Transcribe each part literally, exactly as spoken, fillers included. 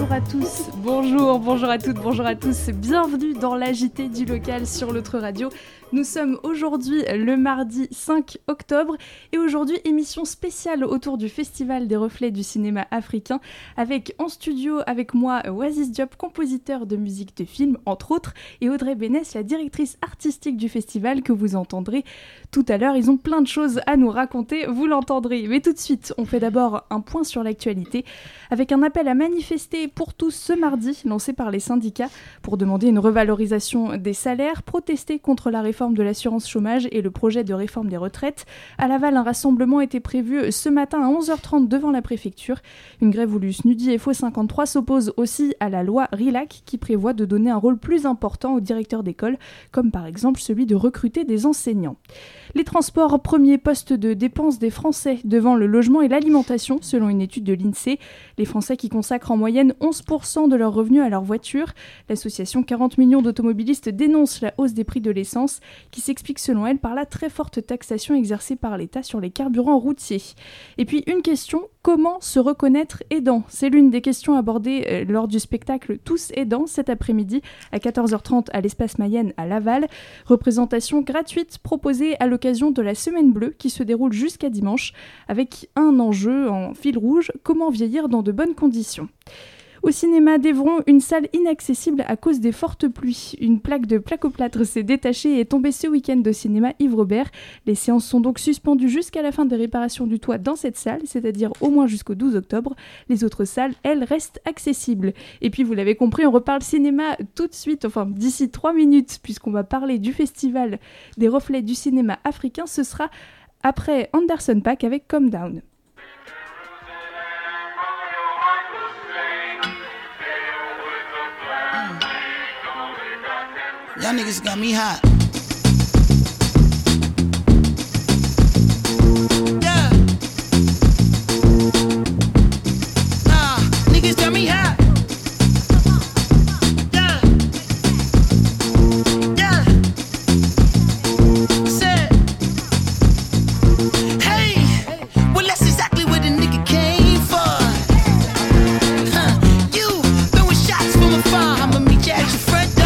Bonjour à tous, bonjour, bonjour à toutes, bonjour à tous, bienvenue dans l'A J T du local sur l'autre radio. Nous sommes aujourd'hui le mardi cinq octobre et aujourd'hui émission spéciale autour du Festival des Reflets du cinéma africain avec en studio avec moi Oasis Diop, compositeur de musique de film entre autres, et Audrey Bénès, la directrice artistique du festival que vous entendrez tout à l'heure. Ils ont plein de choses à nous raconter, vous l'entendrez. Mais tout de suite, on fait d'abord un point sur l'actualité avec un appel à manifester pour tous ce mardi lancé par les syndicats pour demander une revalorisation des salaires, protester contre la réforme de l'assurance chômage et le projet de réforme des retraites. À Laval, un rassemblement était prévu ce matin à onze heures trente devant la préfecture. Une grève voulue S N U D I et F O cinquante-trois s'oppose aussi à la loi RILAC qui prévoit de donner un rôle plus important aux directeurs d'école, comme par exemple celui de recruter des enseignants. Les transports, premier poste de dépenses des Français devant le logement et l'alimentation, selon une étude de l'INSEE. Les Français qui consacrent en moyenne onze pour cent de leurs revenus à leur voiture. L'association quarante millions d'automobilistes dénonce la hausse des prix de l'essence, qui s'explique selon elle par la très forte taxation exercée par l'État sur les carburants routiers. Et puis une question, comment se reconnaître aidant ? C'est l'une des questions abordées euh, lors du spectacle Tous aidants cet après-midi à quatorze heures trente à l'Espace Mayenne à Laval. Représentation gratuite proposée à l'occasion de la Semaine Bleue qui se déroule jusqu'à dimanche avec un enjeu en fil rouge, comment vieillir dans de bonnes conditions. Au cinéma d'Evron, une salle inaccessible à cause des fortes pluies. Une plaque de placoplâtre s'est détachée et est tombée ce week-end au cinéma Yves Robert. Les séances sont donc suspendues jusqu'à la fin des réparations du toit dans cette salle, c'est-à-dire au moins jusqu'au douze octobre. Les autres salles, elles, restent accessibles. Et puis, vous l'avez compris, on reparle cinéma tout de suite, enfin d'ici trois minutes, puisqu'on va parler du Festival des Reflets du cinéma africain. Ce sera après Anderson .Paak avec Calm Down. Y'all niggas got me hot. Yeah. Nah, niggas got me hot. Yeah. Yeah. Said, hey, well that's exactly what the nigga came for. Huh, you throwing shots from afar, I'ma meet you at your front door.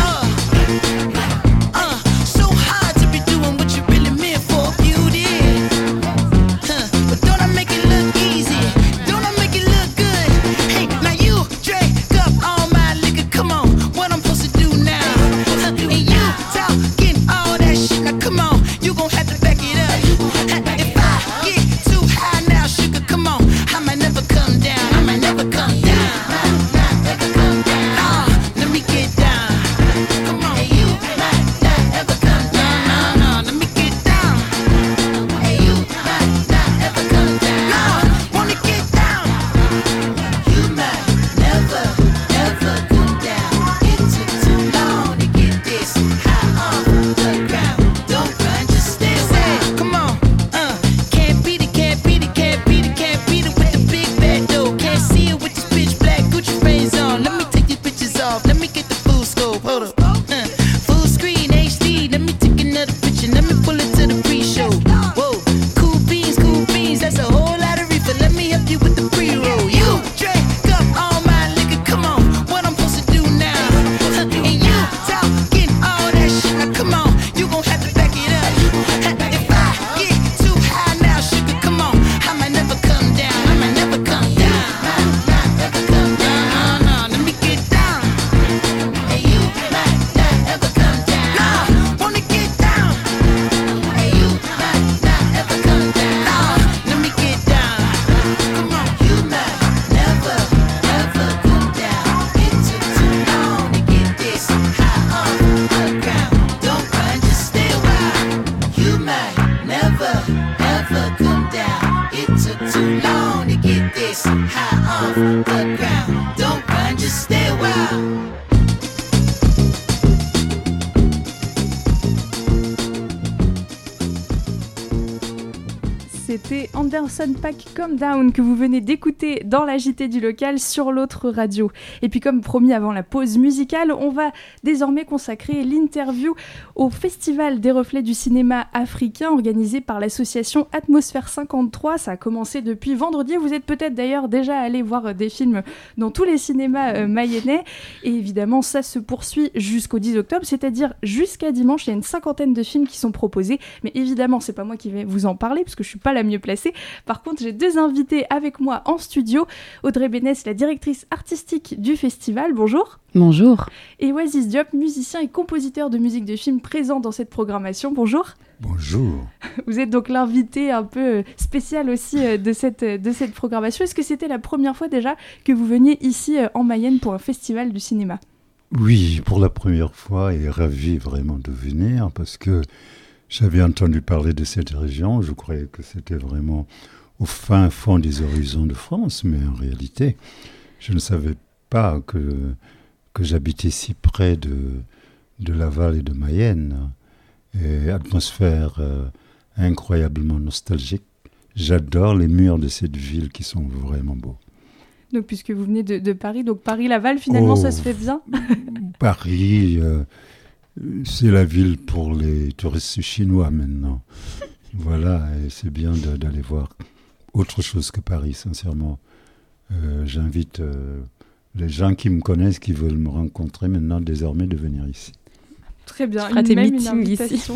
c'était Anderson .Paak Calm Down que vous venez d'écouter dans la J T du local sur l'autre radio. Et puis comme promis avant la pause musicale, on va désormais consacrer l'interview au Festival des reflets du cinéma africain organisé par l'association Atmosphère cinquante-trois. Ça a commencé depuis vendredi. Vous êtes peut-être d'ailleurs déjà allé voir des films dans tous les cinémas euh, mayennais. Et évidemment, ça se poursuit jusqu'au dix octobre, c'est-à-dire jusqu'à dimanche. Il y a une cinquantaine de films qui sont proposés. Mais évidemment, c'est pas moi qui vais vous en parler parce que je suis pas la mieux placée. Par contre, j'ai deux invités avec moi en studio. Audrey Bénès, la directrice artistique du festival. Bonjour. Bonjour. Et Oasis Diop, musicien et compositeur de musique de film présent dans cette programmation. Bonjour. Bonjour. Vous êtes donc l'invité un peu spécial aussi de cette, de cette programmation. Est-ce que c'était la première fois déjà que vous veniez ici en Mayenne pour un festival du cinéma ? Oui, pour la première fois et ravi vraiment de venir parce que j'avais entendu parler de cette région. Je croyais que c'était vraiment au fin fond des horizons de France, mais en réalité, je ne savais pas que, que j'habitais si près de, de Laval et de Mayenne. Et atmosphère euh, incroyablement nostalgique. J'adore les murs de cette ville qui sont vraiment beaux. Donc, puisque vous venez de, de Paris, donc Paris-Laval, finalement, oh, ça se fait bien. Paris, euh, c'est la ville pour les touristes chinois maintenant. Voilà, et c'est bien de, d'aller voir autre chose que Paris, sincèrement. Euh, j'invite euh, les gens qui me connaissent, qui veulent me rencontrer maintenant, désormais, de venir ici. Très bien. Tu feras tes même meetings une ici.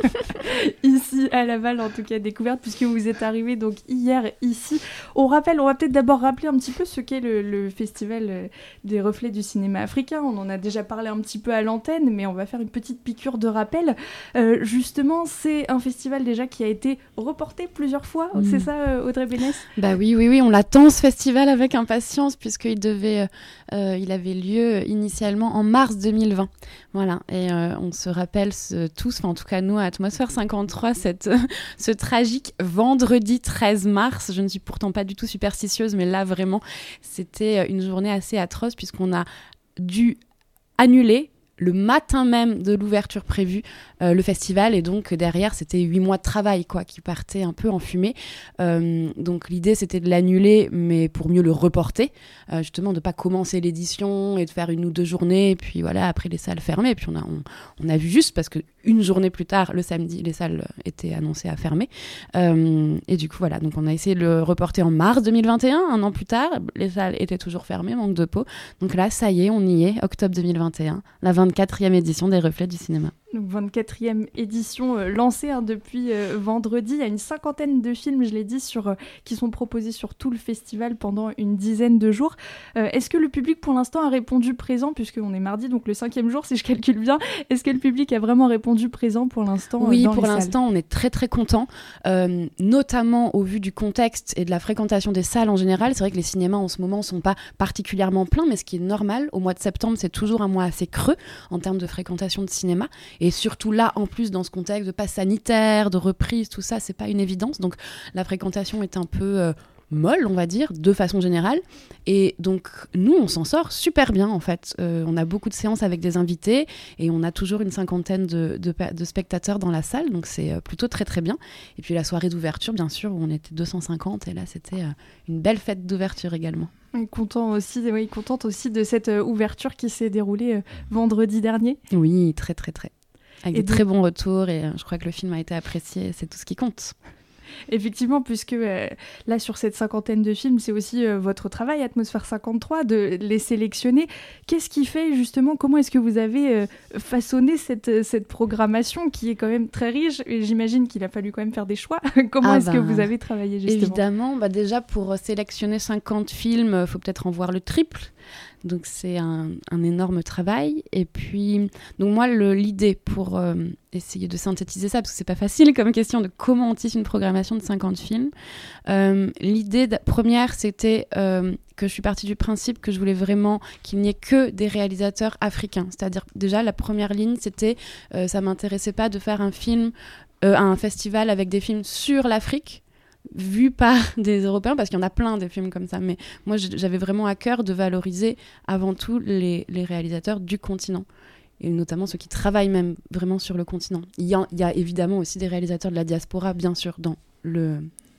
Ici, à Laval, en tout cas, découverte, puisque vous êtes arrivé donc hier ici. On rappelle, on va peut-être d'abord rappeler un petit peu ce qu'est le, le Festival des reflets du cinéma africain. On en a déjà parlé un petit peu à l'antenne, mais on va faire une petite piqûre de rappel. Euh, justement, c'est un festival déjà qui a été reporté plusieurs fois. Mmh. C'est ça, Audrey Bénès ? Bah oui, oui, oui, on l'attend ce festival avec impatience, puisqu'il devait, euh, il avait lieu initialement en mars deux mille vingt. Voilà, et euh, on se rappelle ce, tous, enfin en tout cas nous à Atmosphère cinquante-trois, cette, ce tragique vendredi treize mars. Je ne suis pourtant pas du tout superstitieuse, mais là vraiment, c'était une journée assez atroce puisqu'on a dû annuler le matin même de l'ouverture prévue, euh, le festival, et donc derrière c'était huit mois de travail quoi, qui partaient un peu en fumée. Euh, donc l'idée c'était de l'annuler, mais pour mieux le reporter, euh, justement de ne pas commencer l'édition et de faire une ou deux journées, et puis voilà, après les salles fermées, et puis on a, on, on a vu juste parce qu'une journée plus tard, le samedi, les salles étaient annoncées à fermer. Euh, et du coup voilà, donc on a essayé de le reporter en mars deux mille vingt et un, un an plus tard, les salles étaient toujours fermées, manque de peau. Donc là, ça y est, on y est, octobre deux mille vingt et un, la vingt-quatrième édition des Reflets du cinéma. Donc vingt-quatrième édition euh, lancée hein, depuis euh, vendredi. Il y a une cinquantaine de films, je l'ai dit, sur, euh, qui sont proposés sur tout le festival pendant une dizaine de jours. Euh, est-ce que le public pour l'instant a répondu présent, puisqu'on est mardi, donc le cinquième jour si je calcule bien. Est-ce que le public a vraiment répondu présent pour l'instant ? Oui, euh, dans pour les l'instant salles ? on est très très content, euh, notamment au vu du contexte et de la fréquentation des salles en général. C'est vrai que les cinémas en ce moment ne sont pas particulièrement pleins, mais ce qui est normal, au mois de septembre c'est toujours un mois assez creux en termes de fréquentation de cinéma, et surtout là en plus dans ce contexte de passe sanitaire, de reprise, tout ça, c'est pas une évidence, donc la fréquentation est un peu euh, molle, on va dire, de façon générale, et donc nous on s'en sort super bien en fait. Euh, on a beaucoup de séances avec des invités et on a toujours une cinquantaine de, de, de spectateurs dans la salle, donc c'est plutôt très très bien. Et puis la soirée d'ouverture bien sûr où on était deux cent cinquante, et là c'était euh, une belle fête d'ouverture également. Et content aussi, oui, contente aussi de cette euh, ouverture qui s'est déroulée euh, vendredi dernier. Oui, très très très. Avec et des donc... très bons retours, et euh, je crois que le film a été apprécié, c'est tout ce qui compte. Effectivement, puisque euh, là, sur cette cinquantaine de films, c'est aussi euh, votre travail, Atmosphère cinquante-trois, de les sélectionner. Qu'est-ce qui fait, justement, comment est-ce que vous avez euh, façonné cette, cette programmation qui est quand même très riche, et j'imagine qu'il a fallu quand même faire des choix. Comment ah est-ce bah, que vous avez travaillé, justement ? Évidemment, bah déjà, pour sélectionner cinquante films, il faut peut-être en voir le triple. Donc c'est un, un énorme travail. Et puis, donc moi, le, l'idée pour euh, essayer de synthétiser ça, parce que c'est pas facile comme question de comment on tisse une programmation de cinquante films. Euh, l'idée de, première, c'était euh, que je suis partie du principe que je voulais vraiment qu'il n'y ait que des réalisateurs africains. C'est-à-dire, déjà, la première ligne, c'était, euh, ça m'intéressait pas de faire un film, euh, un festival avec des films sur l'Afrique, vu par des Européens, parce qu'il y en a plein des films comme ça, mais moi j'avais vraiment à cœur de valoriser avant tout les, les réalisateurs du continent, et notamment ceux qui travaillent même vraiment sur le continent. Il y a, il y a évidemment aussi des réalisateurs de la diaspora, bien sûr, dans le,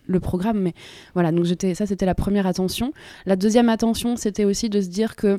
le programme, mais voilà, donc j'étais, ça c'était la première attention. La deuxième attention, c'était aussi de se dire que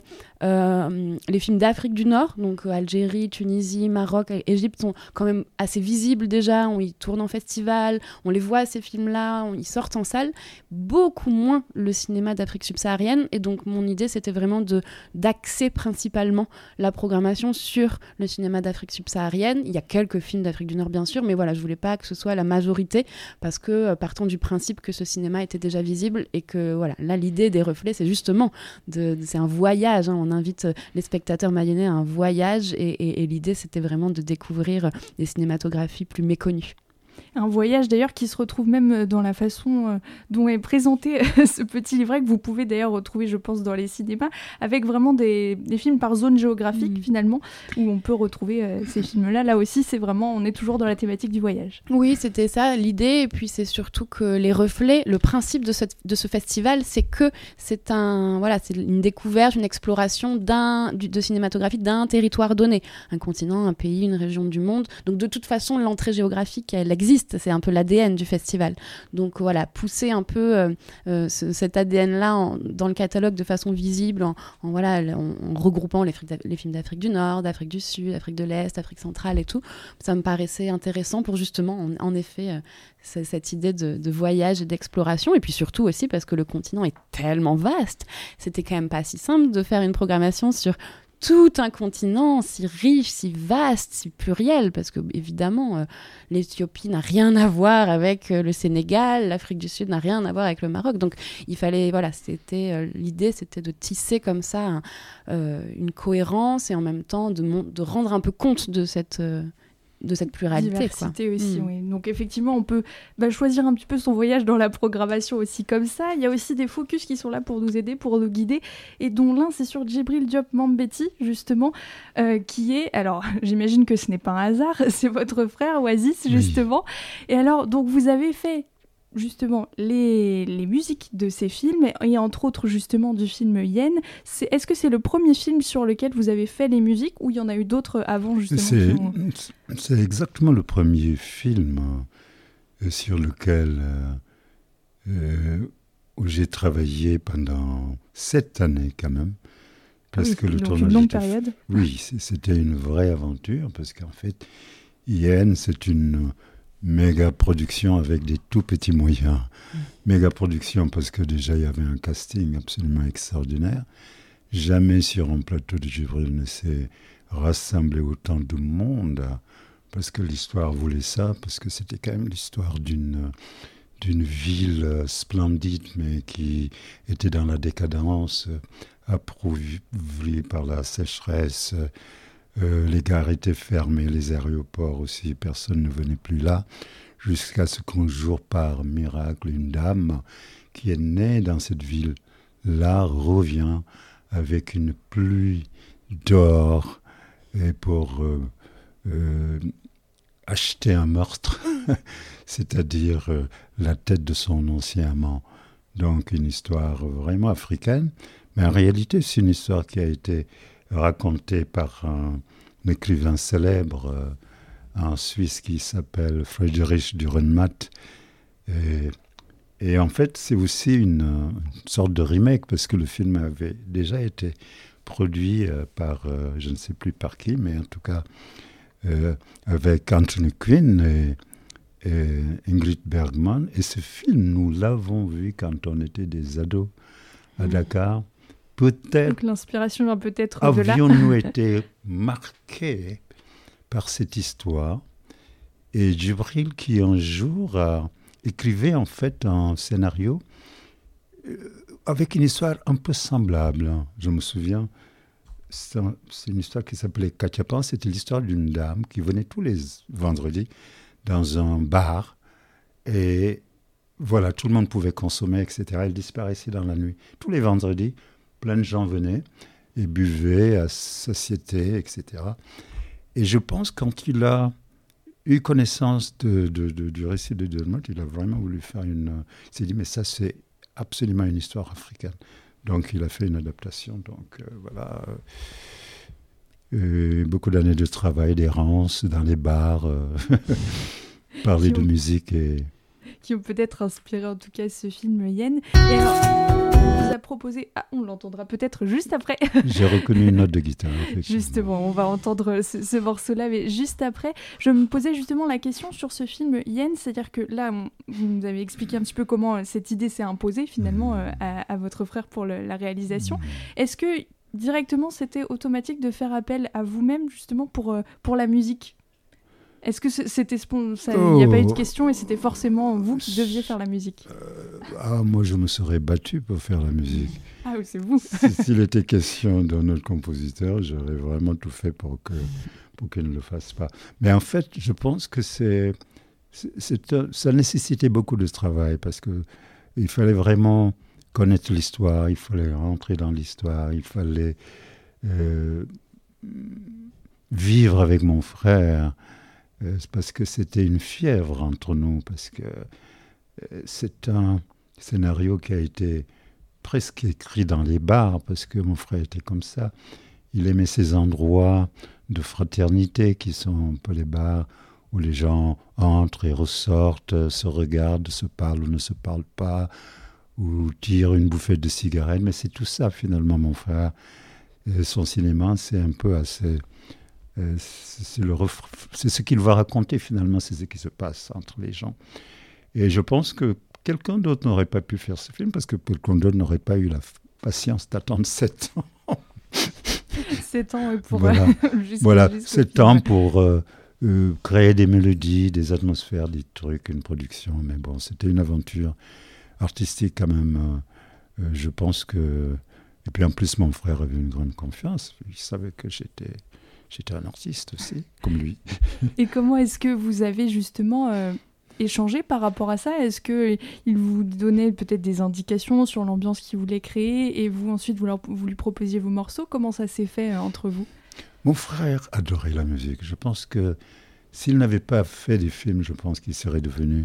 euh, les films d'Afrique du Nord, donc euh, Algérie, Tunisie, Maroc, Égypte, sont quand même assez visibles déjà, on y tourne en festival, on les voit ces films-là, on, ils sortent en salle, beaucoup moins le cinéma d'Afrique subsaharienne, et donc mon idée c'était vraiment de, d'axer principalement la programmation sur le cinéma d'Afrique subsaharienne. Il y a quelques films d'Afrique du Nord bien sûr, mais voilà, je voulais pas que ce soit la majorité, parce que euh, partant du principe que ce cinéma était déjà visible et que voilà, là l'idée des reflets c'est justement de, de, c'est un voyage, hein, on invite les spectateurs mayennais à un voyage et, et, et l'idée c'était vraiment de découvrir des cinématographies plus méconnues. Un voyage d'ailleurs qui se retrouve même dans la façon euh, dont est présenté ce petit livret que vous pouvez d'ailleurs retrouver je pense dans les cinémas avec vraiment des, des films par zone géographique mmh. finalement où on peut retrouver euh, ces films-là. Là aussi c'est vraiment, on est toujours dans la thématique du voyage. Oui, c'était ça l'idée et puis c'est surtout que les reflets, le principe de ce, de ce festival c'est que c'est, un, voilà, c'est une découverte, une exploration d'un, de cinématographie d'un territoire donné, un continent, un pays, une région du monde. Donc de toute façon l'entrée géographique elle existe, c'est un peu l'A D N du festival. Donc voilà, pousser un peu euh, euh, ce, cet A D N-là en, dans le catalogue de façon visible, en, en, voilà, en, en regroupant les, les films d'Afrique du Nord, d'Afrique du Sud, d'Afrique de l'Est, d'Afrique centrale et tout. Ça me paraissait intéressant pour justement, en, en effet, euh, c- cette idée de, de voyage et d'exploration. Et puis surtout aussi parce que le continent est tellement vaste. C'était quand même pas si simple de faire une programmation sur tout un continent si riche, si vaste, si pluriel, parce que évidemment euh, l'Éthiopie n'a rien à voir avec euh, le Sénégal, l'Afrique du Sud n'a rien à voir avec le Maroc, donc il fallait, voilà, c'était euh, l'idée, c'était de tisser comme ça un, euh, une cohérence et en même temps de, mon- de rendre un peu compte de cette euh, de cette pluralité. Diversité quoi. aussi, mmh. oui. Donc effectivement, on peut bah, choisir un petit peu son voyage dans la programmation aussi comme ça. Il y a aussi des focus qui sont là pour nous aider, pour nous guider, et dont l'un, c'est sur Djibril Diop Mambéty, justement, euh, qui est... Alors, j'imagine que ce n'est pas un hasard, c'est votre frère, Oasis, justement. Oui. Et alors, donc vous avez fait... justement les, les musiques de ces films et entre autres justement du film Yen. C'est, est-ce que c'est le premier film sur lequel vous avez fait les musiques ou il y en a eu d'autres avant justement C'est, ont... c'est exactement le premier film euh, sur lequel euh, euh, où j'ai travaillé pendant sept années quand même. Parce oui, que le donc tournage une longue était... période. Oui, c'était une vraie aventure parce qu'en fait Yen c'est une méga production avec des tout petits moyens. Mmh. Méga production parce que déjà il y avait un casting absolument extraordinaire. Jamais sur un plateau de Djibril ne s'est rassemblé autant de monde parce que l'histoire voulait ça, parce que c'était quand même l'histoire d'une, d'une ville splendide mais qui était dans la décadence, appauvrie par la sécheresse. Euh, les gares étaient fermées, les aéroports aussi, personne ne venait plus là, jusqu'à ce qu'un jour, par miracle, une dame qui est née dans cette ville-là revient avec une pluie d'or et pour euh, euh, acheter un meurtre, c'est-à-dire euh, la tête de son ancien amant. Donc une histoire vraiment africaine, mais en réalité c'est une histoire qui a été raconté par un, un écrivain célèbre euh, en Suisse qui s'appelle Friedrich Dürrenmatt. Et, et en fait, c'est aussi une, une sorte de remake parce que le film avait déjà été produit euh, par, euh, je ne sais plus par qui, mais en tout cas euh, avec Anthony Quinn et, et Ingrid Bergman. Et ce film, nous l'avons vu quand on était des ados à Dakar. Peut-être, donc l'inspiration vient peut-être de là. Avions-nous été marqués par cette histoire et Djibril qui un jour a écrivait en fait un scénario euh, avec une histoire un peu semblable. Je me souviens, c'est, un, c'est une histoire qui s'appelait Kachapan. C'était l'histoire d'une dame qui venait tous les vendredis dans un bar et voilà, tout le monde pouvait consommer, et cetera. Elle disparaissait dans la nuit. Tous les vendredis, plein de gens venaient et buvaient à satiété, et cetera. Et je pense quand il a eu connaissance de, de, de, du récit de Dürrenmatt, il a vraiment voulu faire une... Il s'est dit, mais ça, c'est absolument une histoire africaine. Donc, il a fait une adaptation. Donc, euh, voilà. Euh, beaucoup d'années de travail, d'errance dans les bars, euh, parler de musique et... qui ont peut-être inspiré en tout cas ce film Yen. Et alors, on vous a proposé... Ah, on l'entendra peut-être juste après. J'ai reconnu une note de guitare. Justement, on va entendre ce, ce morceau-là, mais juste après. Je me posais justement la question sur ce film Yen, c'est-à-dire que là, on, vous nous avez expliqué un petit peu comment cette idée s'est imposée finalement euh, à, à votre frère pour le, la réalisation. Est-ce que directement c'était automatique de faire appel à vous-même justement pour, euh, pour la musique ? Est-ce que c'était spon- ça, il n'y a pas eu de question et c'était forcément vous qui deviez faire la musique ? euh, ah, Moi, je me serais battu pour faire la musique. Ah oui, c'est vous. S'il était question d'un autre compositeur, j'aurais vraiment tout fait pour, que, pour qu'il ne le fasse pas. Mais en fait, je pense que c'est, c'est, c'est un, ça nécessitait beaucoup de travail parce qu'il fallait vraiment connaître l'histoire, il fallait rentrer dans l'histoire, il fallait euh, vivre avec mon frère. Parce que c'était une fièvre entre nous, parce que c'est un scénario qui a été presque écrit dans les bars, parce que mon frère était comme ça. Il aimait ces endroits de fraternité qui sont un peu les bars où les gens entrent et ressortent, se regardent, se parlent ou ne se parlent pas, ou tirent une bouffée de cigarette. Mais c'est tout ça finalement, mon frère. Et son cinéma, c'est un peu assez... Euh, c'est, le ref... c'est ce qu'il va raconter finalement, c'est ce qui se passe entre les gens. Et je pense que quelqu'un d'autre n'aurait pas pu faire ce film parce que quelqu'un d'autre n'aurait pas eu la f- patience d'attendre sept ans. sept ans pour... Voilà, jusqu'au, voilà jusqu'au sept film. ans pour euh, euh, créer des mélodies, des atmosphères, des trucs, une production. Mais bon, c'était une aventure artistique quand même. Euh, euh, je pense que... Et puis en plus, mon frère avait une grande confiance. Il savait que j'étais... J'étais un artiste aussi, comme lui. Et comment est-ce que vous avez justement euh, échangé par rapport à ça ? Est-ce qu'il vous donnait peut-être des indications sur l'ambiance qu'il voulait créer et vous ensuite vous, leur, vous lui proposiez vos morceaux ? Comment ça s'est fait euh, entre vous ? Mon frère adorait la musique. Je pense que s'il n'avait pas fait des films, je pense qu'il serait devenu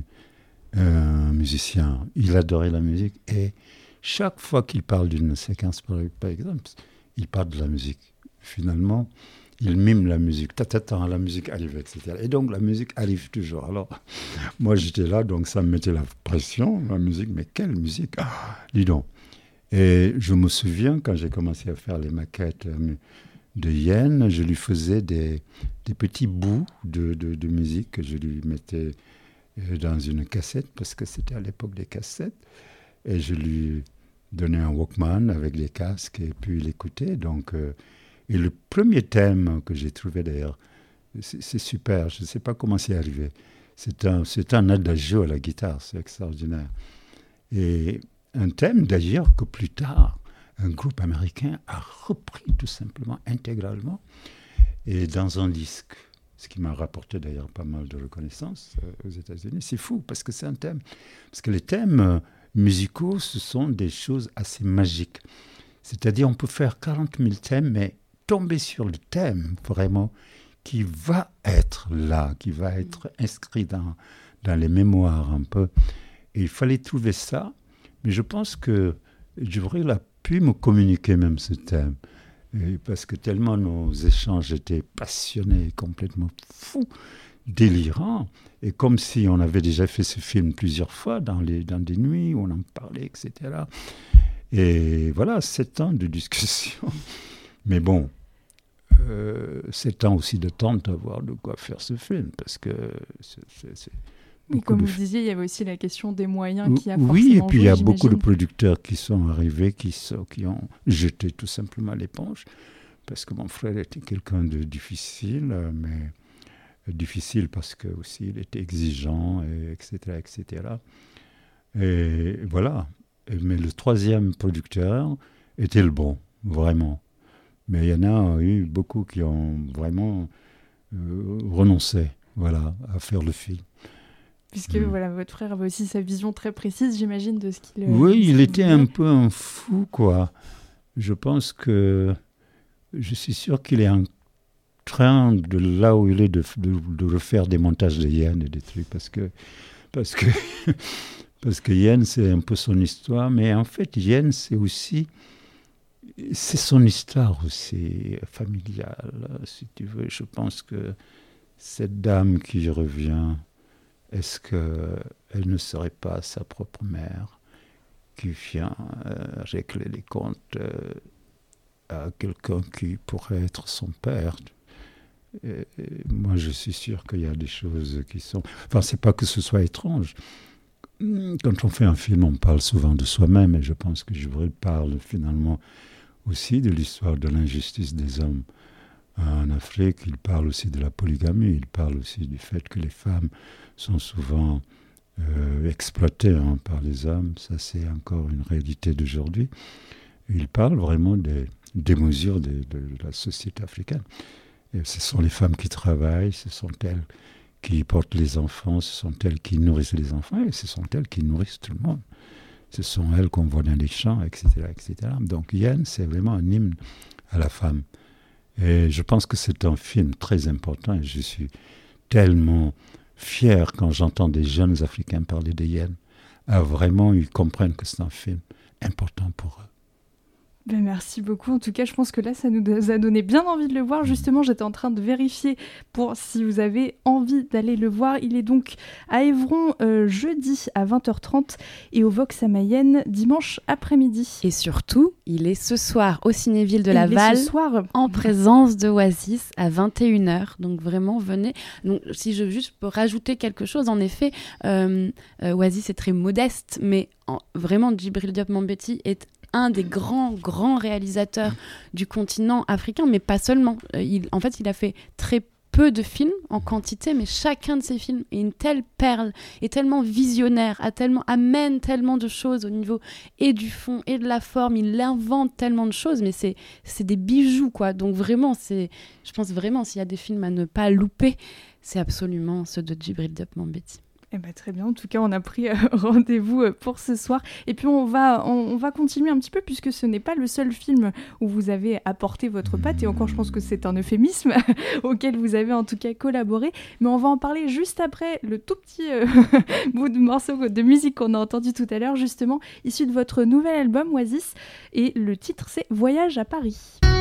un musicien. Il adorait la musique et chaque fois qu'il parle d'une séquence, par, par exemple, il parle de la musique. Finalement, il mime la musique, tata, la musique arrive, et cetera. Et donc, la musique arrive toujours. Alors, moi, j'étais là, donc ça me mettait la pression, la musique. Mais quelle musique, ah, dis donc. Et je me souviens, quand j'ai commencé à faire les maquettes de Yen, je lui faisais des, des petits bouts de, de, de musique que je lui mettais dans une cassette, parce que c'était à l'époque des cassettes. Et je lui donnais un Walkman avec des casques, et puis il écoutait, donc... Euh, Et le premier thème que j'ai trouvé d'ailleurs, c'est, c'est super, je ne sais pas comment c'est arrivé. C'est un, c'est un adagio à la guitare, c'est extraordinaire. Et un thème d'ailleurs que plus tard, un groupe américain a repris tout simplement intégralement et dans un disque, ce qui m'a rapporté d'ailleurs pas mal de reconnaissance euh, aux États-Unis. C'est fou parce que c'est un thème, parce que les thèmes musicaux, ce sont des choses assez magiques. C'est-à-dire on peut faire quarante mille thèmes, mais tomber sur le thème vraiment qui va être là, qui va être inscrit dans, dans les mémoires un peu. Et il fallait trouver ça, mais je pense que Djibril a pu me communiquer même ce thème, et parce que tellement nos échanges étaient passionnés, complètement fous, délirants, et comme si on avait déjà fait ce film plusieurs fois dans, les, dans des nuits où on en parlait, et cetera. Et voilà, sept ans de discussion. Mais bon, euh, sept ans aussi de temps d'avoir de quoi faire ce film, parce que c'est... c'est, c'est oui, comme vous disiez, il y avait aussi la question des moyens qui a forcément Oui, et puis il y a j'imagine. beaucoup de producteurs qui sont arrivés, qui, sont, qui ont jeté tout simplement l'éponge, parce que mon frère était quelqu'un de difficile, mais difficile parce que aussi il était exigeant, et etc., et cetera. Et voilà. Mais le troisième producteur était le bon, vraiment. Mais il y en a eu beaucoup qui ont vraiment euh, renoncé, voilà, à faire le film. Puisque mmh. voilà, votre frère avait aussi sa vision très précise, j'imagine, de ce qu'il... Oui, il était voulait. un peu un fou, quoi. Je pense que... Je suis sûr qu'il est en train, de là où il est, de, de, de refaire des montages de Yen et des trucs, parce que... Parce que Parce que Yen, c'est un peu son histoire, mais en fait, Yen, c'est aussi, c'est son histoire aussi familiale, si tu veux. Je pense que cette dame qui revient est-ce qu'elle ne serait pas sa propre mère qui vient euh, régler les comptes euh, à quelqu'un qui pourrait être son père? et, et moi, je suis sûr qu'il y a des choses qui sont... Enfin, c'est pas que ce soit étrange. Quand on fait un film, on parle souvent de soi-même, et je pense que Djibril parle finalement aussi de l'histoire de l'injustice des hommes en Afrique. Il parle aussi de la polygamie, il parle aussi du fait que les femmes sont souvent euh, exploitées hein, par les hommes. Ça, c'est encore une réalité d'aujourd'hui. Il parle vraiment des, des mesures de, de la société africaine. Et ce sont les femmes qui travaillent, ce sont elles qui portent les enfants, ce sont elles qui nourrissent les enfants, et ce sont elles qui nourrissent tout le monde. Ce sont elles qu'on voit dans les champs, et cetera, et cetera. Donc Yen, c'est vraiment un hymne à la femme. Et je pense que c'est un film très important, et je suis tellement fier quand j'entends des jeunes Africains parler de Yen, à vraiment ils comprennent que c'est un film important pour eux. Ben merci beaucoup. En tout cas, je pense que là, ça nous a donné bien envie de le voir. Justement, j'étais en train de vérifier pour si vous avez envie d'aller le voir. Il est donc à Évron euh, jeudi à vingt heures trente et au Vox à Mayenne dimanche après-midi. Et surtout, il est ce soir au Cinéville de et Laval il est ce soir en présence de Oasis à vingt et une heures. Donc vraiment, venez. Donc, si je juste peux rajouter quelque chose, en effet, euh, euh, Oasis est très modeste, mais en, vraiment, Djibril Diop Mambéty est un des grands, grands réalisateurs du continent africain, mais pas seulement. Il, en fait, il a fait très peu de films en quantité, mais chacun de ses films est une telle perle, est tellement visionnaire, a tellement, amène tellement de choses au niveau et du fond et de la forme. Il invente tellement de choses, mais c'est, c'est des bijoux, quoi. Donc vraiment, c'est, je pense vraiment, s'il y a des films à ne pas louper, c'est absolument ceux de Djibril Diop Mambéty. Eh ben, très bien, en tout cas on a pris euh, rendez-vous euh, pour ce soir et puis on va, on, on va continuer un petit peu puisque ce n'est pas le seul film où vous avez apporté votre patte et encore je pense que c'est un euphémisme auquel vous avez en tout cas collaboré, mais on va en parler juste après le tout petit euh, bout de morceau de musique qu'on a entendu tout à l'heure justement issu de votre nouvel album Oasis et le titre c'est Voyage à Paris.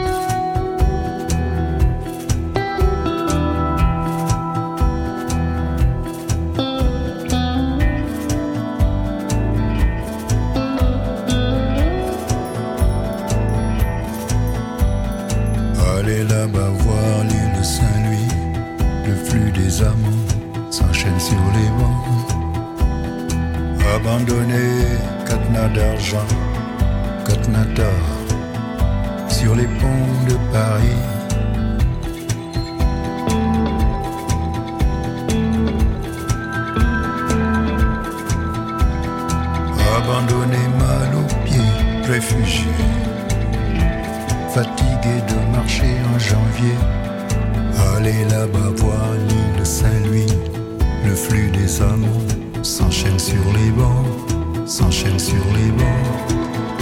Allez là-bas voir l'île Saint-Louis, le flux des amants s'enchaîne sur les bancs. Abandonné, cadenas d'argent, cadenas d'or, sur les ponts de Paris. Abandonné, mal aux pieds, réfugié, fatigué de marcher en janvier. Allez là-bas voir l'île Saint-Louis, le flux des amants s'enchaîne sur les bancs, s'enchaîne sur les bancs.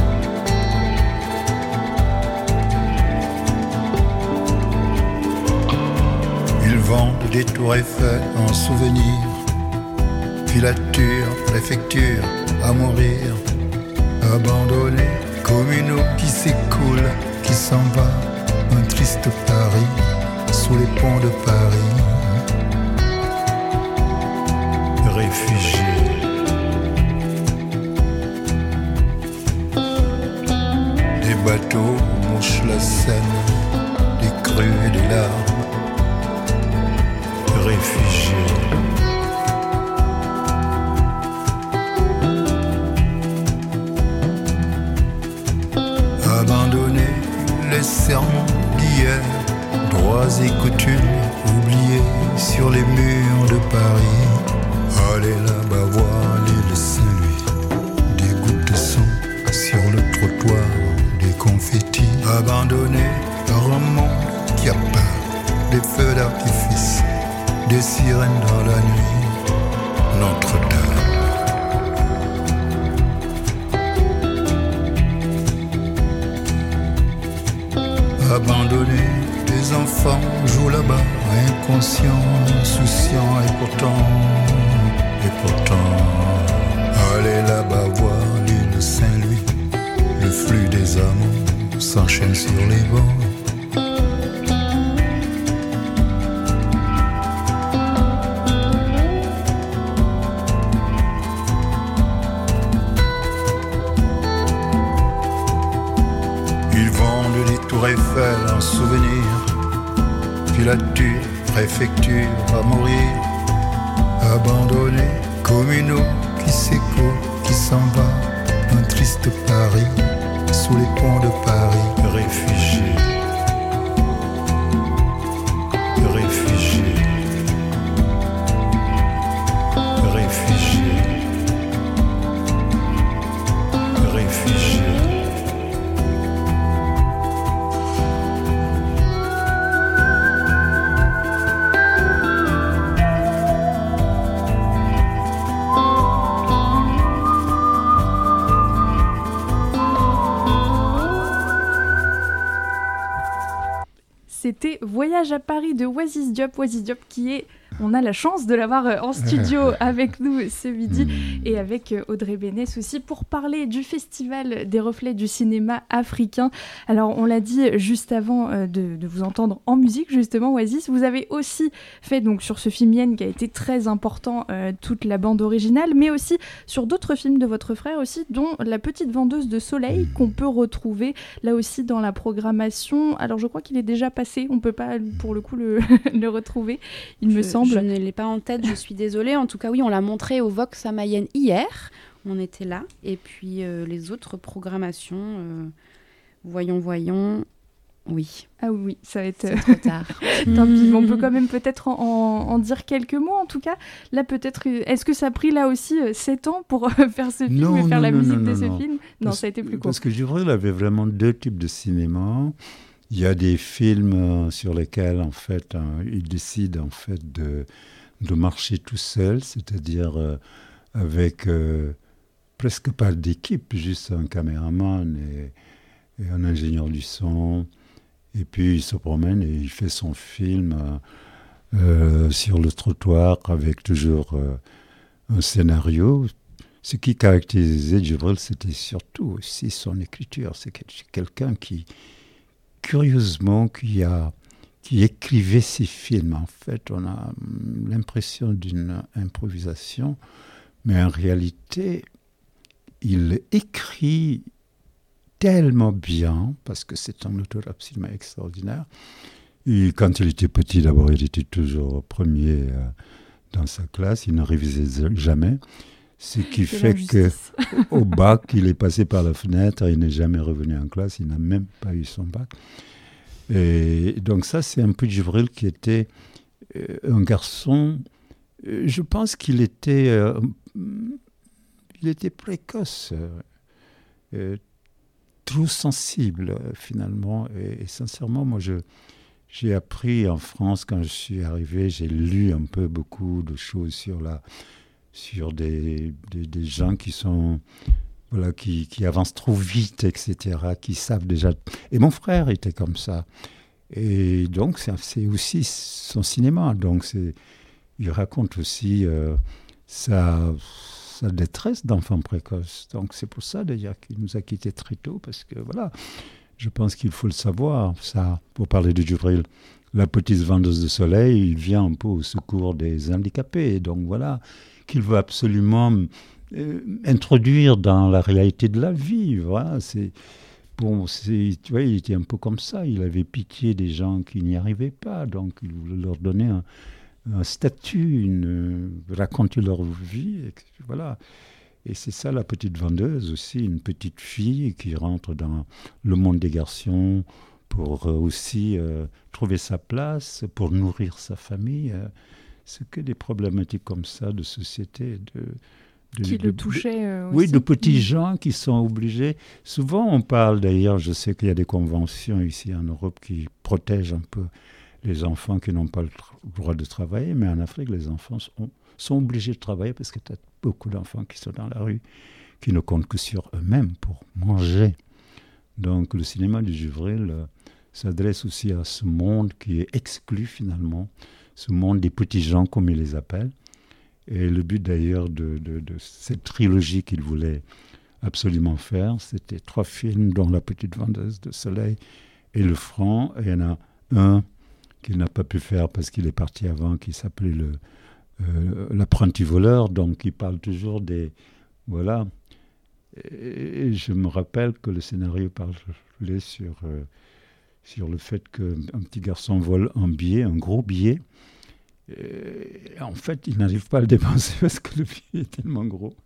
Ils vendent des tours Eiffel en souvenir, filature, préfecture, à mourir, abandonnés, communaux qui s'écoulent, qui s'en va, un triste Paris, sous les ponts de Paris, réfugiés. Des bateaux mouchent la Seine, des crues et des larmes, réfugiés. Abandonnés, les serments d'hier, droits et coutumes oubliés sur les murs de Paris. Allez là-bas voir l'île Saint-Louis, des gouttes de sang sur le trottoir, des confettis. Abandonnés par un monde qui a peur, des feux d'artifice, des sirènes dans la nuit, Notre-Dame. Abandonnés, les enfants jouent là-bas, inconscients, insouciants, et pourtant, et pourtant, allez là-bas voir l'île Saint-Louis, le flux des amants s'enchaîne sur les bancs. filature, préfecture à mourir, abandonné comme une eau qui s'écoule, qui s'en va, un triste Paris, sous les ponts de Paris, réfugié, réfugié, réfugié, réfugié. C'était Voyage à Paris de Oasis Diop. Oasis Diop qui est, on a la chance de l'avoir euh, en studio avec nous ce midi et avec euh, Audrey Bénès aussi pour parler du Festival des Reflets du cinéma africain. Alors on l'a dit juste avant euh, de, de vous entendre en musique justement Oasis, vous avez aussi fait donc sur ce film Yen qui a été très important euh, toute la bande originale, mais aussi sur d'autres films de votre frère aussi, dont La Petite Vendeuse de Soleil qu'on peut retrouver là aussi dans la programmation. Alors je crois qu'il est déjà passé, on peut pas pour le coup le, le retrouver, il je, me semble. Je ne l'ai pas en tête, je suis désolée. En tout cas, oui, on l'a montré au Vox à Mayenne hier. On était là. Et puis, euh, les autres programmations, euh, voyons, voyons, oui. Ah oui, ça va être... C'est trop tard. Tant pis, on peut quand même peut-être en, en, en dire quelques mots, en tout cas. Là, peut-être... Est-ce que ça a pris, là aussi, sept ans pour faire ce film non, et faire non, la non, musique non, de non, ce non. film Non, parce, ça a été plus court. Parce que Juvril avait vraiment deux types de cinéma. Il y a des films euh, sur lesquels, en fait, hein, il décide, en fait, de... de marcher tout seul, c'est-à-dire euh, avec euh, presque pas d'équipe, juste un caméraman et, et un ingénieur du son. Et puis il se promène et il fait son film euh, euh, sur le trottoir avec toujours euh, un scénario. Ce qui caractérisait Juvril, c'était surtout aussi son écriture. C'est quelqu'un qui, curieusement, qui a... qui écrivait ses films. En fait, on a l'impression d'une improvisation, mais en réalité, il écrit tellement bien, parce que c'est un auteur absolument extraordinaire. Et quand il était petit, d'abord, il était toujours premier euh, dans sa classe, il ne révisait jamais. Ce qui c'est fait qu'au bac, il est passé par la fenêtre, il n'est jamais revenu en classe, il n'a même pas eu son bac. Et donc ça, c'est un peu Juvril qui était euh, un garçon, euh, je pense qu'il était, euh, il était précoce, euh, trop sensible euh, finalement. Et, et sincèrement, moi, je, j'ai appris en France, quand je suis arrivé, j'ai lu un peu beaucoup de choses sur, la, sur des, des, des gens qui sont... Voilà, qui, qui avancent trop vite, et cetera, qui savent déjà... Et mon frère était comme ça. Et donc, c'est, c'est aussi son cinéma. Donc, c'est, il raconte aussi euh, sa, sa détresse d'enfant précoce. Donc, c'est pour ça, d'ailleurs, qu'il nous a quittés très tôt, parce que, voilà, je pense qu'il faut le savoir, ça, pour parler de Juvril. La Petite Vendeuse de Soleil, il vient un peu au secours des handicapés. Donc, voilà, qu'il veut absolument... Euh, introduire dans la réalité de la vie, voilà, c'est bon, c'est, tu vois, il était un peu comme ça, il avait pitié des gens qui n'y arrivaient pas, donc il voulait leur donner un, un statut, une, raconter leur vie, et, voilà. Et c'est ça La Petite Vendeuse aussi, une petite fille qui rentre dans le monde des garçons pour euh, aussi euh, trouver sa place, pour nourrir sa famille. Euh, c'est que des problématiques comme ça de société, de De, qui de, le touchait euh, oui, aussi. de petits gens qui sont obligés. Souvent, on parle d'ailleurs, je sais qu'il y a des conventions ici en Europe qui protègent un peu les enfants qui n'ont pas le tra- droit de travailler, mais en Afrique, les enfants sont, sont obligés de travailler parce que tu as beaucoup d'enfants qui sont dans la rue, qui ne comptent que sur eux-mêmes pour manger. Donc, le cinéma du Juvril euh, s'adresse aussi à ce monde qui est exclu finalement, ce monde des petits gens comme il les appelle. Et le but d'ailleurs de, de, de cette trilogie qu'il voulait absolument faire, c'était trois films, dont La Petite Vendeuse de Soleil et Le Franc. Et il y en a un qu'il n'a pas pu faire parce qu'il est parti avant, qui s'appelait le, euh, L'Apprenti voleur, donc il parle toujours des... Voilà. Et, et je me rappelle que le scénario parlait sur, euh, sur le fait qu'un petit garçon vole un billet, un gros billet. Et en fait, il n'arrive pas à le dépenser parce que le billet est tellement gros.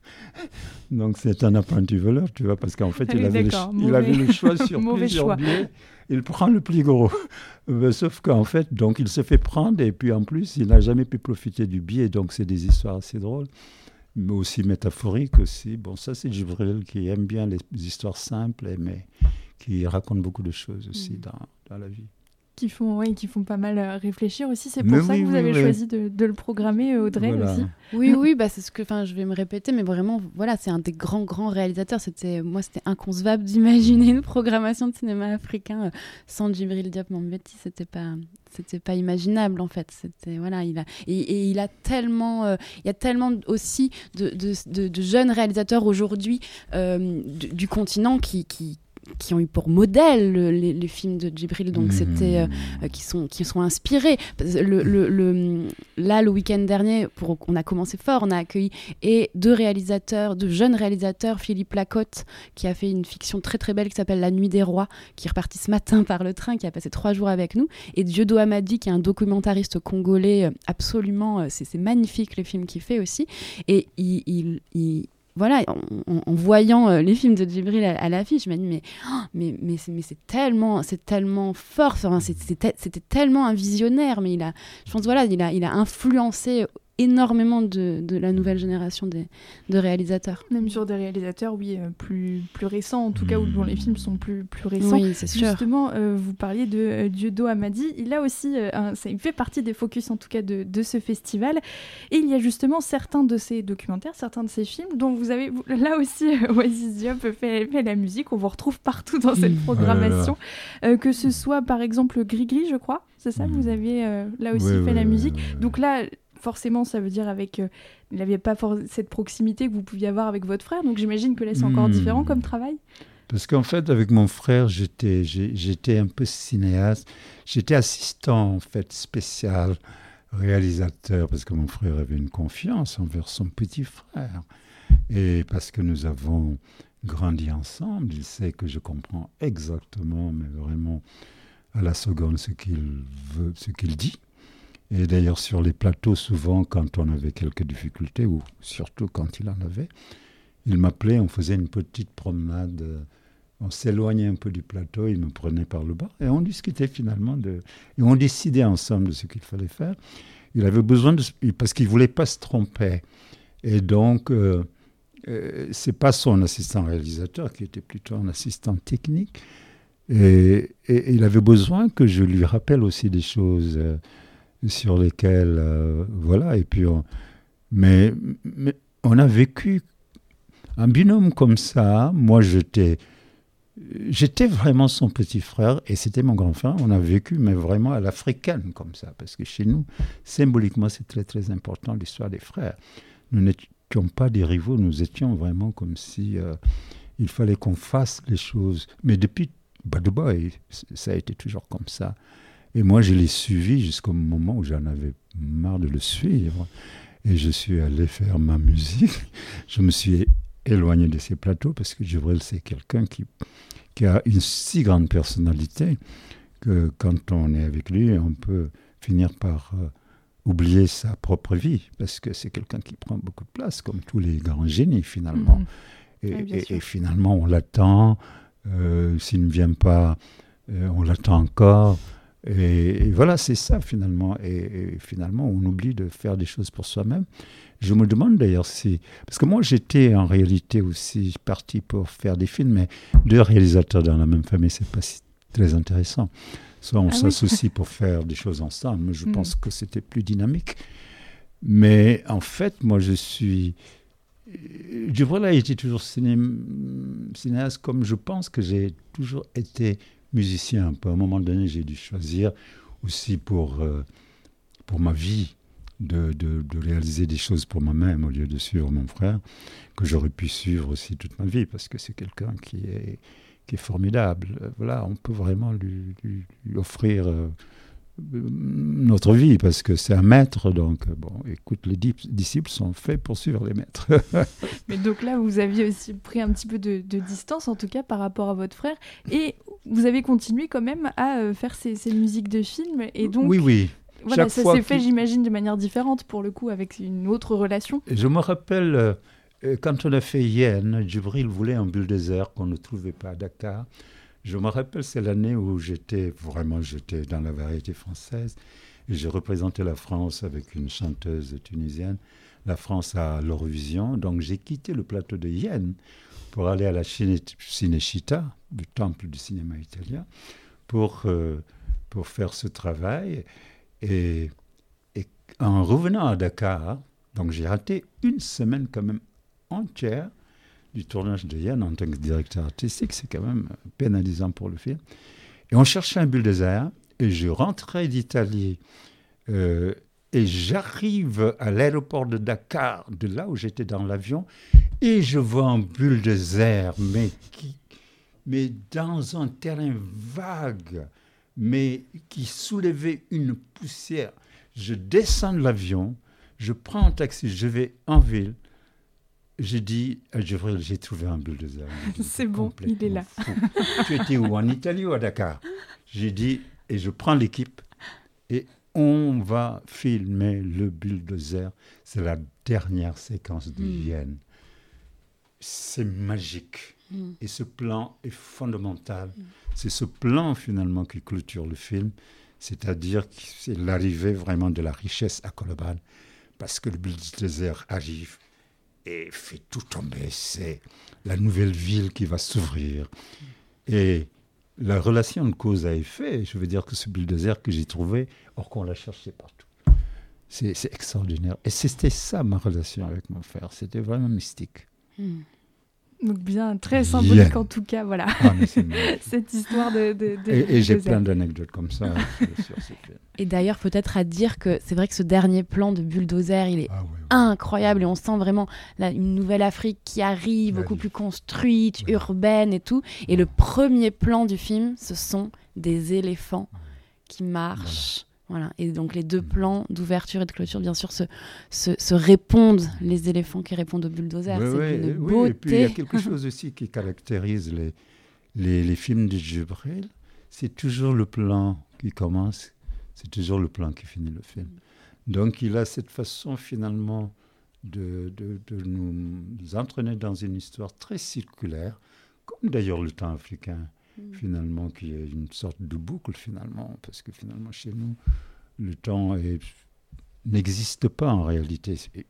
Donc, c'est un apprenti voleur, tu vois, parce qu'en fait, il, oui, avait le, il avait le choix sur plusieurs choix. billets. Il prend le plus gros. Euh, sauf qu'en fait, donc, il se fait prendre et puis en plus, il n'a jamais pu profiter du billet. Donc, c'est des histoires assez drôles, mais aussi métaphoriques aussi. Bon, ça, c'est Djibril qui aime bien les histoires simples, mais qui raconte beaucoup de choses aussi mmh. dans, dans la vie. Qui font, oui, qui font pas mal réfléchir aussi. C'est pour mais ça oui, que vous oui, avez oui. choisi de, de le programmer, Audrey, voilà. aussi. Oui, oui, bah, c'est ce que, je vais me répéter, mais vraiment, voilà, c'est un des grands, grands réalisateurs. C'était, moi, c'était inconcevable d'imaginer une programmation de cinéma africain euh, sans Djibril Diop Mambéty. C'était pas, c'était pas imaginable, en fait. C'était, voilà, il a, et, et il a tellement, euh, il y a tellement aussi de, de, de, de jeunes réalisateurs aujourd'hui euh, du, du continent qui, qui qui ont eu pour modèle le, les, les films de Djibril, donc mmh. c'était euh, qui sont qui sont inspirés. Le, le, le, là, le week-end dernier, pour, on a commencé fort, on a accueilli et deux réalisateurs, deux jeunes réalisateurs, Philippe Lacotte, qui a fait une fiction très très belle qui s'appelle La Nuit des Rois, qui est reparti ce matin par le train, qui a passé trois jours avec nous, et Dieudo Hamadi, qui est un documentariste congolais, absolument, c'est, c'est magnifique les films qu'il fait aussi, et il, il, il voilà, en, en, en voyant euh, les films de Djibril à, à l'affiche, je me dis mais, oh, mais, mais, c'est, mais c'est tellement, c'est tellement fort, enfin, c'est, c'était, c'était tellement un visionnaire, mais il a, je pense voilà, il a, il a influencé énormément de, de la nouvelle génération des, de réalisateurs. Même sur des réalisateurs, oui, euh, plus, plus récents, en tout cas, où dont les films sont plus, plus récents. Oui, c'est sûr. Justement, euh, vous parliez de euh, Dieudo Hamadi. Il a aussi, euh, un, ça, il fait partie des focus, en tout cas, de, de ce festival. Et il y a justement certains de ces documentaires, certains de ces films, dont vous avez, vous, là aussi, euh, Oasis Diop fait, fait la musique. On vous retrouve partout dans cette programmation. Euh, que ce soit, par exemple, Gris-Gris, je crois. C'est ça, vous avez euh, là aussi ouais, fait ouais, la musique. ouais, ouais. Donc là... Forcément, ça veut dire avec... Euh, il n'avait pas for- cette proximité que vous pouviez avoir avec votre frère, donc j'imagine que là, c'est encore mmh. différent comme travail. Parce qu'en fait, avec mon frère, j'étais, j'ai, j'étais un peu cinéaste. J'étais assistant, en fait, spécial, réalisateur, parce que mon frère avait une confiance envers son petit frère. Et parce que nous avons grandi ensemble, il sait que je comprends exactement, mais vraiment à la seconde, ce qu'il veut, ce qu'il dit. Et d'ailleurs, sur les plateaux, souvent, quand on avait quelques difficultés, ou surtout quand il en avait, il m'appelait, on faisait une petite promenade, on s'éloignait un peu du plateau, il me prenait par le bas, et on discutait finalement, de, et on décidait ensemble de ce qu'il fallait faire. Il avait besoin de... parce qu'il ne voulait pas se tromper. Et donc, euh, euh, ce n'est pas son assistant réalisateur, qui était plutôt un assistant technique, et, et, et il avait besoin que je lui rappelle aussi des choses... Euh, sur lesquels, euh, voilà, et puis on, mais, mais on a vécu un binôme comme ça. Moi, j'étais, j'étais vraiment son petit frère et c'était mon grand frère. On a vécu, mais vraiment à l'africaine comme ça, parce que chez nous, symboliquement, c'est très, très important l'histoire des frères. Nous n'étions pas des rivaux, nous étions vraiment comme si euh, il fallait qu'on fasse les choses. Mais depuis Bad Boy, ça a été toujours comme ça. Et moi, je l'ai suivi jusqu'au moment où j'en avais marre de le suivre. Et je suis allé faire ma musique. Je me suis éloigné de ces plateaux parce que Djibril, c'est quelqu'un qui, qui a une si grande personnalité que quand on est avec lui, on peut finir par euh, oublier sa propre vie parce que c'est quelqu'un qui prend beaucoup de place, comme tous les grands génies, finalement. Mmh. Et, oui, et, et finalement, on l'attend. Euh, s'il ne vient pas, euh, on l'attend encore. Et, et voilà, c'est ça finalement. Et, et finalement, on oublie de faire des choses pour soi-même. Je me demande d'ailleurs si... Parce que moi, j'étais en réalité aussi parti pour faire des films, mais deux réalisateurs dans la même famille, c'est pas si très intéressant. Soit on ah s'associe oui. pour faire des choses ensemble, mais je mmh. pense que c'était plus dynamique. Mais en fait, moi, je suis... Djibril a été toujours ciné... cinéaste comme je pense que j'ai toujours été... musicien. À un moment donné, j'ai dû choisir aussi pour, euh, pour ma vie de, de, de réaliser des choses pour moi-même au lieu de suivre mon frère, que j'aurais pu suivre aussi toute ma vie, parce que c'est quelqu'un qui est, qui est formidable. Voilà, on peut vraiment lui, lui, lui offrir euh, notre vie, parce que c'est un maître, donc bon, écoute, les dip- disciples sont faits pour suivre les maîtres. Mais donc là, vous aviez aussi pris un petit peu de, de distance, en tout cas, par rapport à votre frère, et vous avez continué quand même à euh, faire ces, ces musiques de films, et donc... Oui, oui. Voilà, Chaque ça fois s'est fait, qu'il- j'imagine, de manière différente, pour le coup, avec une autre relation. Je me rappelle, euh, quand on a fait Yen, Djibril voulait un bulldozer qu'on ne trouvait pas à Dakar. Je me rappelle, c'est l'année où j'étais, vraiment, j'étais dans la variété française, et j'ai représenté la France avec une chanteuse tunisienne, la France à l'Eurovision. Donc j'ai quitté le plateau de Yen pour aller à la Ciné- Cinecittà, le temple du cinéma italien, pour, euh, pour faire ce travail. Et, et en revenant à Dakar, donc j'ai raté une semaine quand même entière du tournage de Yen en tant que directeur artistique. C'est quand même pénalisant pour le film. Et on cherchait un bulldozer, et je rentrais d'Italie, euh, et j'arrive à l'aéroport de Dakar, de là où j'étais dans l'avion, et je vois un bulldozer, mais, qui, mais dans un terrain vague, mais qui soulevait une poussière. Je descends de l'avion, je prends un taxi, je vais en ville. J'ai dit à Djibril, j'ai trouvé un bulldozer. C'est bon, il est là. Fou. Tu étais où, en Italie ou à Dakar? J'ai dit, et je prends l'équipe, et on va filmer le bulldozer. C'est la dernière séquence de Mm. Yen. C'est magique. Mm. Et ce plan est fondamental. C'est ce plan, finalement, qui clôture le film. C'est-à-dire que c'est l'arrivée vraiment de la richesse à Koloban. Parce que le bulldozer arrive et fait tout tomber. C'est la nouvelle ville qui va s'ouvrir. Et la relation de cause à effet, je veux dire que ce bulldozer que j'ai trouvé, or qu'on l'a cherché partout. C'est, c'est extraordinaire. Et c'était ça, ma relation avec mon frère. C'était vraiment mystique. Mm. Donc bien, très symbolique Yen. en tout cas, voilà, Ah, mais c'est magnifique. cette histoire de... de, de Et, et j'ai bulldozer. plein d'anecdotes comme ça sur ce film. Et d'ailleurs, peut-être à dire que c'est vrai que ce dernier plan de bulldozer, il est Ah, oui, oui. incroyable et on sent vraiment là, une nouvelle Afrique qui arrive, La beaucoup vie. plus construite, Ouais. urbaine et tout. Et le premier plan du film, ce sont des éléphants qui marchent. Voilà. Et donc les deux Mm. plans d'ouverture et de clôture, bien sûr, se, se, se répondent, les éléphants qui répondent au bulldozer. Oui, c'est oui, d'une oui, et puis il y a beauté. quelque chose aussi qui caractérise les, les, les films de Djibril. C'est toujours le plan qui commence, c'est toujours le plan qui finit le film. Donc il a cette façon finalement de, de, de nous entraîner dans une histoire très circulaire, comme d'ailleurs le temps africain, finalement, qui est une sorte de boucle finalement, parce que finalement chez nous, le temps est- n'existe pas en réalité. C'est-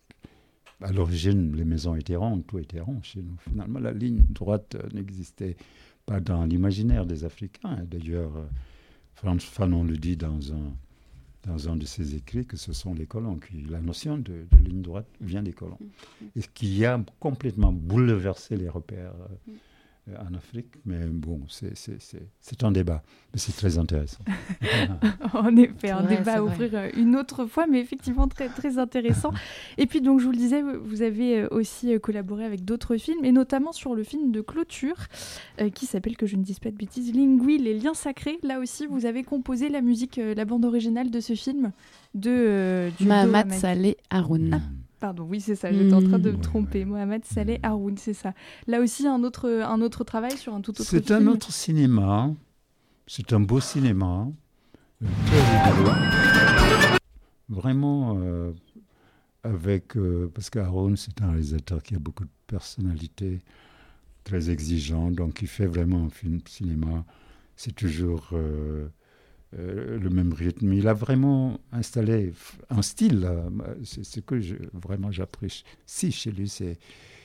À l'origine, les maisons étaient rondes, tout était rond chez nous. Finalement, la ligne droite euh, n'existait pas dans l'imaginaire des Africains. Et d'ailleurs, euh, Frantz Fanon le dit dans un, dans un de ses écrits, que ce sont les colons. Qui, la notion de, de ligne droite vient des colons. Et qui a complètement bouleversé les repères euh, euh, en Afrique. Mais bon, c'est, c'est, c'est, c'est un débat. Mais c'est très intéressant. En effet, C'est un vrai, débat c'est à vrai. ouvrir euh, une autre fois, mais effectivement très, très intéressant. Et puis, donc, je vous le disais, vous avez euh, aussi euh, collaboré avec d'autres films, et notamment sur le film de clôture, euh, qui s'appelle, que je ne dise pas de bêtises, Lingui, les liens sacrés. Là aussi, vous avez composé la musique, euh, la bande originale de ce film, de euh, du Mahamat Hamadi. Saleh Haroun. Pardon, oui, c'est ça, j'étais en train de me Mmh. tromper. Ouais, ouais. Mohamed Saleh Haroun, c'est ça. Là aussi, un autre, un autre travail sur un tout autre C'est film. un autre cinéma. C'est un beau cinéma. euh, Très rigolo. Vraiment, euh, avec. euh, parce qu'Aaron, c'est un réalisateur qui a beaucoup de personnalité, très exigeant. Donc, il fait vraiment un film cinéma. C'est toujours euh, euh, le même rythme. Il a vraiment installé f- un style. Là. C'est ce que je, vraiment j'apprécie chez lui. C'est.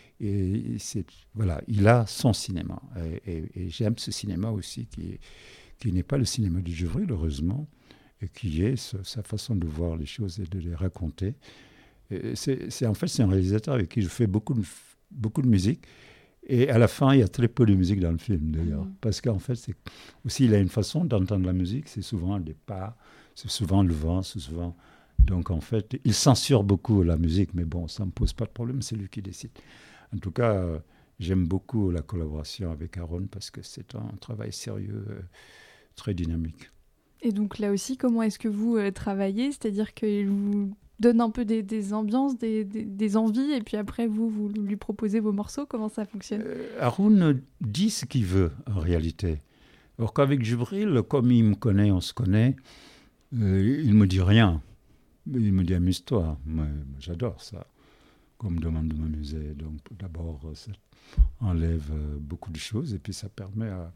Et c'est, voilà, il a son cinéma. Et, et- et j'aime ce cinéma aussi, qui, est- qui n'est pas le cinéma du Djibril, heureusement, et qui est ce- sa façon de voir les choses et de les raconter. Et c'est, c'est, en fait, c'est un réalisateur avec qui je fais beaucoup de, f- beaucoup de musique. Et à la fin, il y a très peu de musique dans le film, d'ailleurs. Mhm. Parce qu'en fait, c'est, aussi, il a une façon d'entendre la musique. C'est souvent des pas, c'est souvent le vent, c'est souvent... Donc, en fait, il censure beaucoup la musique, mais bon, ça ne me pose pas de problème, c'est lui qui décide. En tout cas, euh, j'aime beaucoup la collaboration avec Aaron parce que c'est un travail sérieux, euh, très dynamique. Et donc là aussi, comment est-ce que vous euh, travaillez ? C'est-à-dire qu'il vous donne un peu des, des ambiances, des, des, des envies, et puis après, vous, vous lui proposez vos morceaux. Comment ça fonctionne ? euh, Haroun dit ce qu'il veut, en réalité. Alors qu'avec Djibril, comme il me connaît, on se connaît, euh, il ne me dit rien. Il me dit amuse-toi. Moi, j'adore ça. Qu'on me demande de m'amuser. Donc d'abord, ça enlève euh, beaucoup de choses, et puis ça permet à,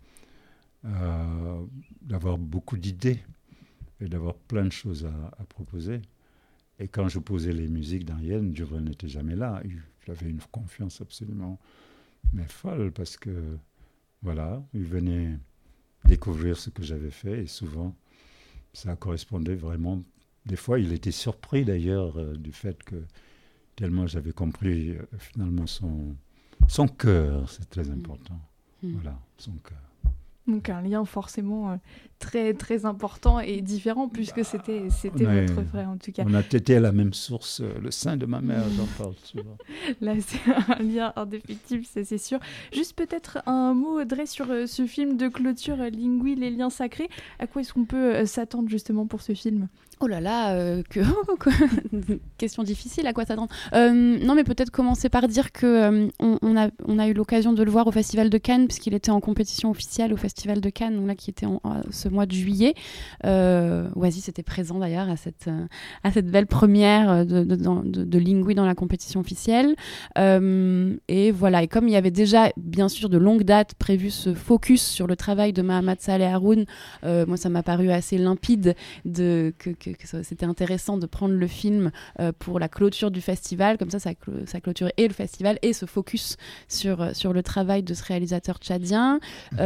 à, d'avoir beaucoup d'idées, et d'avoir plein de choses à, à proposer. Et quand je posais les musiques d'Ariel, Djibril n'était jamais là. Il avait une confiance absolument mais folle, parce que, voilà, il venait découvrir ce que j'avais fait, et souvent, ça correspondait vraiment. Des fois, il était surpris d'ailleurs euh, du fait que, tellement j'avais compris euh, finalement son, son cœur, c'est très important. Mmh. Voilà, son cœur. Donc un lien forcément euh, très très important et différent, puisque bah, c'était, c'était ouais, votre frère en tout cas. On a tété à la même source, euh, le sein de ma mère, j'en parle souvent. Là c'est un lien indéfectible, ça, c'est sûr. Juste peut-être un mot, Audrey, sur euh, ce film de clôture, euh, Lingui, les liens sacrés. À quoi est-ce qu'on peut euh, s'attendre justement pour ce film ? Oh là là, euh, que... question difficile, à quoi s'attendre ? euh, Non, mais peut-être commencer par dire que euh, on, on, a, on a eu l'occasion de le voir au Festival de Cannes, puisqu'il était en compétition officielle au Festival de Cannes, donc là, qui était en, en, ce mois de juillet. Euh, Oasis était présent d'ailleurs à cette, euh, à cette belle première de, de, de, de, de Lingui dans la compétition officielle. Euh, et voilà, et comme il y avait déjà, bien sûr, de longue date prévu ce focus sur le travail de Mahamat Saleh Haroun, euh, moi, ça m'a paru assez limpide de, que, que, que c'était intéressant de prendre le film euh, pour la clôture du festival. Comme ça, ça, cl- ça clôture et le festival et ce focus sur, sur le travail de ce réalisateur tchadien.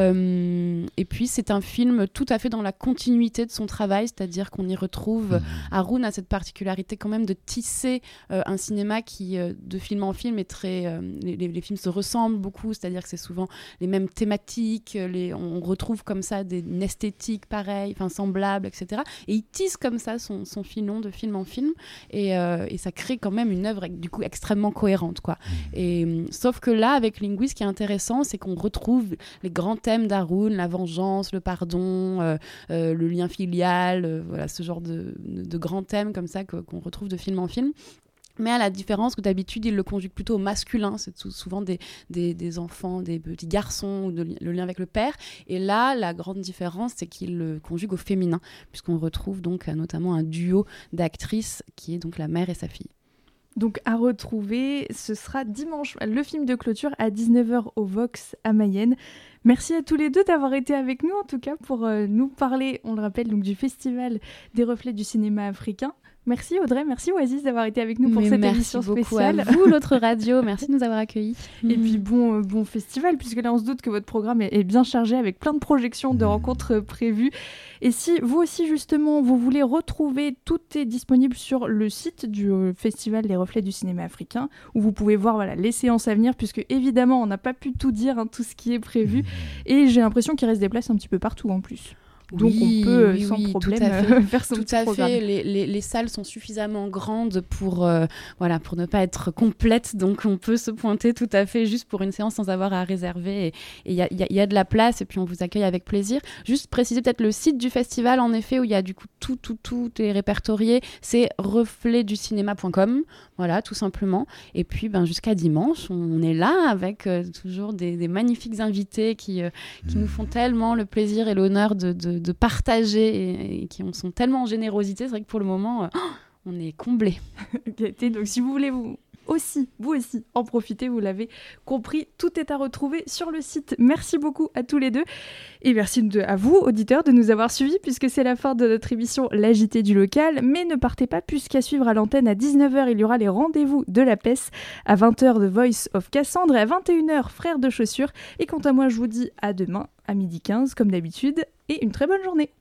Euh, et puis, c'est un film tout à fait dans la continuité de son travail, c'est-à-dire qu'on y retrouve... Mmh. Haroun a cette particularité quand même de tisser euh, un cinéma qui, euh, de film en film, est très... Euh, les, les films se ressemblent beaucoup, c'est-à-dire que c'est souvent les mêmes thématiques, les, on retrouve comme ça des, une esthétique pareille, enfin semblable, et cetera. Et il tisse comme ça son, son filon de film en film, et, euh, et ça crée quand même une œuvre du coup extrêmement cohérente, quoi. Et, sauf que là, avec Lingui, ce qui est intéressant, c'est qu'on retrouve les grands thèmes d'Haroun, la vengeance, le pardon, euh, euh, le lien filial, euh, voilà, ce genre de, de, de grands thèmes comme ça que, qu'on retrouve de film en film. Mais à la différence que d'habitude, il le conjugue plutôt au masculin. C'est tout, souvent des, des, des enfants, des petits garçons, ou de, le lien avec le père. Et là, la grande différence, c'est qu'il le conjugue au féminin, puisqu'on retrouve donc notamment un duo d'actrices qui est donc la mère et sa fille. Donc à retrouver, ce sera dimanche, le film de clôture à dix-neuf heures au Vox à Mayenne. Merci à tous les deux d'avoir été avec nous, en tout cas, pour euh, nous parler, on le rappelle, donc, du Festival des reflets du cinéma africain. Merci Audrey, merci Oasis d'avoir été avec nous pour Mais cette émission spéciale. Merci beaucoup à vous, l'autre radio, merci de nous avoir accueillis. Et mmh. puis bon, euh, bon festival, puisque là on se doute que votre programme est, est bien chargé avec plein de projections, de rencontres euh, prévues. Et si vous aussi justement, vous voulez retrouver, tout est disponible sur le site du euh, Festival des reflets du cinéma africain, où vous pouvez voir voilà, les séances à venir, puisque évidemment on n'a pas pu tout dire, hein, tout ce qui est prévu. Mmh. Et j'ai l'impression qu'il reste des places un petit peu partout en plus. Donc oui, on peut oui, sans oui, problème tout à fait. faire son tout petit à programme. fait. Les, les, les salles sont suffisamment grandes pour, euh, voilà, pour ne pas être complètes, donc on peut se pointer tout à fait juste pour une séance sans avoir à réserver. Et il y a, y, a, y a de la place et puis on vous accueille avec plaisir. Juste préciser peut-être le site du festival, en effet, où il y a du coup tout, tout, tout est répertorié. C'est reflet du cinéma point com, voilà, tout simplement. Et puis ben, jusqu'à dimanche, on est là avec euh, toujours des, des magnifiques invités qui, euh, qui nous font tellement le plaisir et l'honneur de, de, de partager et, et qui ont, sont tellement en générosité. C'est vrai que pour le moment, euh, on est comblés. Donc si vous voulez vous aussi, vous aussi, en profiter, vous l'avez compris, tout est à retrouver sur le site. Merci beaucoup à tous les deux. Et merci de, à vous, auditeurs, de nous avoir suivis, puisque c'est la fin de notre émission L'A J T du local. Mais ne partez pas, puisqu'à suivre à l'antenne à dix-neuf heures, il y aura les rendez-vous de la P E S, à vingt heures The Voice of Cassandre et à vingt et une heures Frères de chaussures. Et quant à moi, je vous dis à demain, à midi quinze, comme d'habitude, et une très bonne journée.